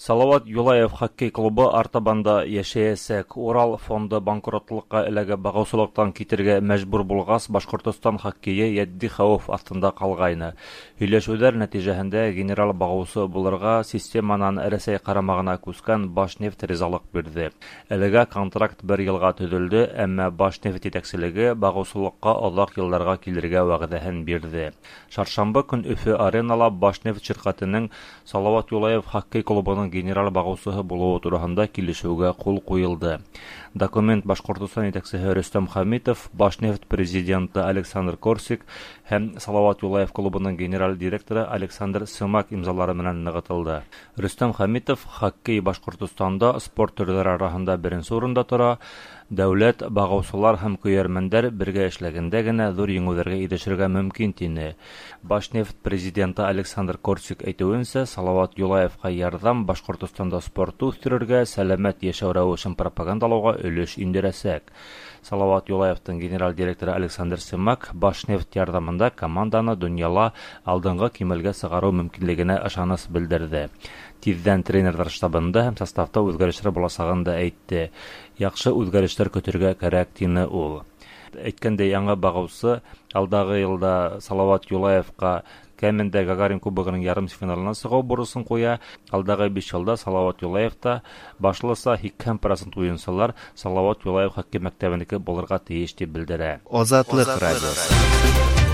Салават Юлаев хоккей клубы артабанда яшәячәк. Урал фонды банкротлыкка эләгә багаусылыктан китергә мәҗбүр булгас, Башкортстан хоккейы ядди хәвеф астында калгайны. Һөйләшүләр нәтиҗәсендә генерал багаусы булырга системанан Рәсәй карамагына күскән Башнефть ризалык бирде. Әлегә контракт 1 елга төзелде, әмма Башнефть җитәкчелеге багаусылыкка озак елларга килергә вәгъдәһен бирде. Чаршамбы көн Өфе аренала Башнефть ширкатының Салават Юлаев хоккей клубының генерал багаусыһы булуы турында килешүгә кул куелды. Документ Башкортстан җитәкчесе Рөстәм Хәмитов, Башнефть президенты Александр Корсик һәм Салават Юлаев клубының генераль директоры Александр Сымак имзалары белән ныгытылды. Рөстәм Хәмитов хоккей Башкортстанда спорт төрләре арасында беренче урында тора. Дәүләт багаусылар һәм көйәрмәннәр бергә эшләгәндә генә зур еңүләргә ирешергә мөмкин тине. Башнефть президенты Александр Корсик әйтүенсә, Салават Юлаевка ярдәм Башкортстанда спортты үстерергә, сәламәт яшәү рәвешен пропагандалауга өлеш индерәсәк. Салават Юлаевтың генераль директоры Александр Сымак Башнефть ярдәмендә команданы дөньяла алдынгы кимәлгә сыгару мөмкинлегенә ышаныс белдерде. Тиздән тренерлар штабында һәм составта үзгәрешләр буласагын да әйтте. Яхшы үзгәрешләр көтәргә кирәк дине ул. Әйткәндәй, яңа багаусы алдагы елда Салават Юлаевка кәмендә Гагарин кубогының ярым финалына сыгу бурысын куя. Алдагы 5 елда Салават Юлаевта башласа 2% уенчылар Салават Юлаев хоккей мәктәбенеке булырга тиеш дип белдерә. Азатлык радиосы.